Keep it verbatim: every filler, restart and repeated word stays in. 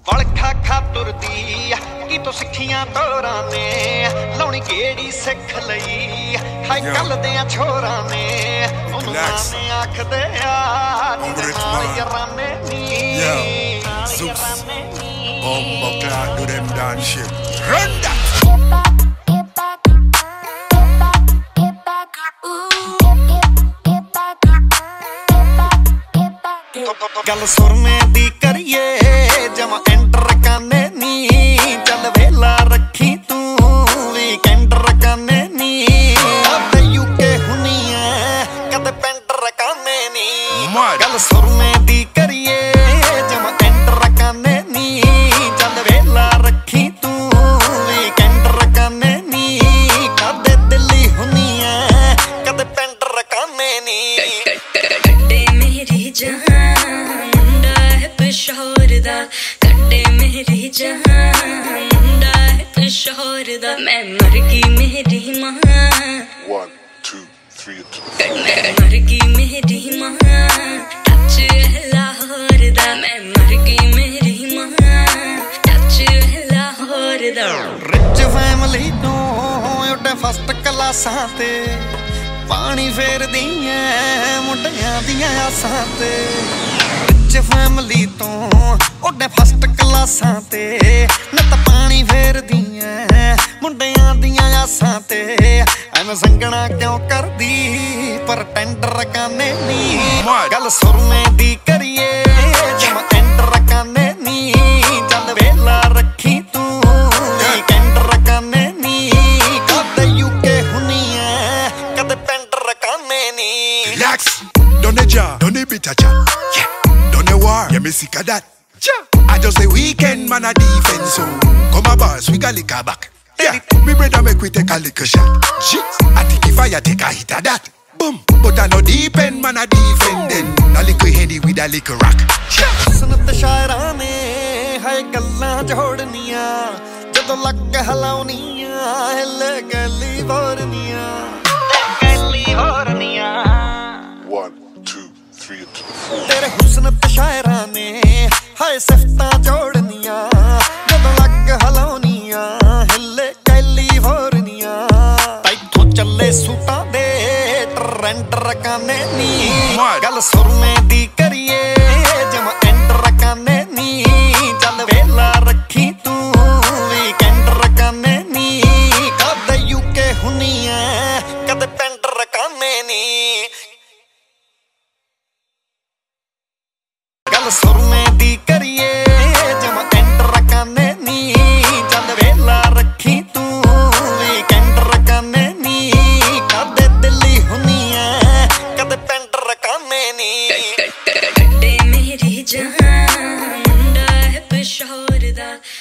ਔਲਖਾ ਖਾਤੁਰਦੀ ਕੀ ਤੂੰ ਸਿੱਖੀਆਂ ਤੋਰਾਂ ਨੇ ਲਾਉਣੀ ਕਿਹੜੀ ਸਿੱਖ ਲਈ ਹਾਈ ਕੱਲ ਦੇ ਛੋਰਾਂ ਨੇ ਉਹਨੂੰ ਮਾਨੇ ਆਖਦੇ ਆ ਜਿਹਦੇ ਨਾਲ ਯਾਰਾਨੇ ਨੀ ਯਾਰਾਨੇ ਨੀ Bomba clock do them dance shit. Run that. ਗੱਲ ਸੁਰਮੇ ਦੀ ਕਰੀਏ ਜਮਾ ਐਂਟਰ ਕਾਨੇ ਨੀ ਚੱਲ ਵੇਲਾ ਰੱਖੀ ਤੂੰ ਵੀਕਐਂਡ ਰਕਾਨੇ ਨੀ ਕਦੇ ਯੂਕੇ ਹੁਣੀ ਐ ਕਦੇ ਪੈਂਟਰ ਕਾਨੇ ਨੀ ਗੱਲ ਸੁਰਮੇ ਦੀ ਕਰੀਏ ਜਮਾ ਐਂਟਰ ਕਾਨੇ ਨੀ ਚੱਲ ਵੇਲਾ ਰੱਖੀ ਤੂੰ ਵੀਕਐਂਡ ਰਕਾਨੇ ਨੀ ਕਦੇ ਦਿੱਲੀ ਹੁਣੀ ਐ ਕਦੇ ਪੈਂਟਰ ਕਾਨੇ ਨੀ ਕੱਡੇ ਮੇਰੀ ਜਾਨ शोर दा कड्डे मेरी जहान मुंडा है शोर दा मैं मर गई मेरी मां One, two, three, two. मैं मर गई मेरी मां टच है लाहौर दा मैं मर गई मेरी मां टच है लाहौर दा रिच फैमिली तो उड़े फस्ट क्लासां ते पानी फेरदी ऐ मुंडियां दियां आसां ते फैमिली तो उड़े फस्ट क्लासां ते नत पानी फेरदी ऐ मुंडियां दियां आसां ते एवें संगना क्यों करदी पर टेंडर काने नी गल सुरमे दी करिए जमा एंटर काने नी चल वेला रखी तू वीकेंड काने नी कदे यूके हुनी ऐ कदे पेंटर काने नी Relax, don't ja, don't be cha yeah. War, yeah, me sick of that. I just say weekend man a defense, so come a boss, we got liquor back. Yeah, me brother make we take a liquor shot. Shit, I think if I take a hit of that, boom. But I no depend man a defending. A liquor handy with a liquor rock. ਸੁਨਤ ਸ਼ਾਇਰਾਂ ਨੇ ਹਾਏ ਗੱਲਾਂ ਜੋੜਨੀਆਂ ਜਦੋਂ ਲੱਕ ਹਲਾਉਣੀਆਂ ਹਿੱਲ ਗਲੀ ਵਰਨੀਆਂ ਗਲੀ ਵਰਨੀਆਂ One, two, three, two, four. ਤੇਰੇ ਹੁਸਨ ਤੇ ਸ਼ਾਇਰਾਂ ਨੇ ਹਾਏ ਸਿਫਤਾਂ ਜੋੜਨੀਆਂ ਜਦੋਂ ਲੱਕ ਹਲਾਉਣੀਆਂ ਹਿੱਲੇ ਕੈਲੀਫੋਰਨੀਆ ਤੈਥੋਂ ਚੱਲੇ ਸੂਟਾਂ ਦੇ ਟਰੈਂਡ ਰਕਾਨੇ ਨੀ ਗੱਲ ਸੁਰਮੇ ਦੀ ਕਰੀਏ ਜਮਾ ਐਂਟਰ ਕਾਨੇ ਨੀ ਚੱਲ ਵੇਲਾ ਰੱਖੀ ਤੂੰ ਵੀਕਐਂਡ ਰਕਾਨੇ ਨੀ ਕਦੇ ਯੂਕੇ ਹੁਣੀ ਐ ਕਦੇ ਪੈਂਟਰ ਕਾਨੇ ਨੀ ਗੱਲ ਸੁਰਮੇ ਦੀ ਕਰੀਏ ਜਮਾ ਐਂਟਰ ਕਾਨੇ ਨੀ ਚੱਲ ਵੇਲਾ ਰੱਖੀ ਤੂੰ ਵੀਕਐਂਡ ਰਕਾਨੇ ਨੀ ਕਦੇ ਦਿੱਲੀ ਹੁਣੀ ਐ ਕਦੇ ਪੈਂਟਰ ਕਾਨੇ ਨੀ ਕੱਡੇ ਮੇਰੀ ਜਾਨ ਮੁੰਡਾ ਹੈ ਸ਼ੋਰ ਦਾ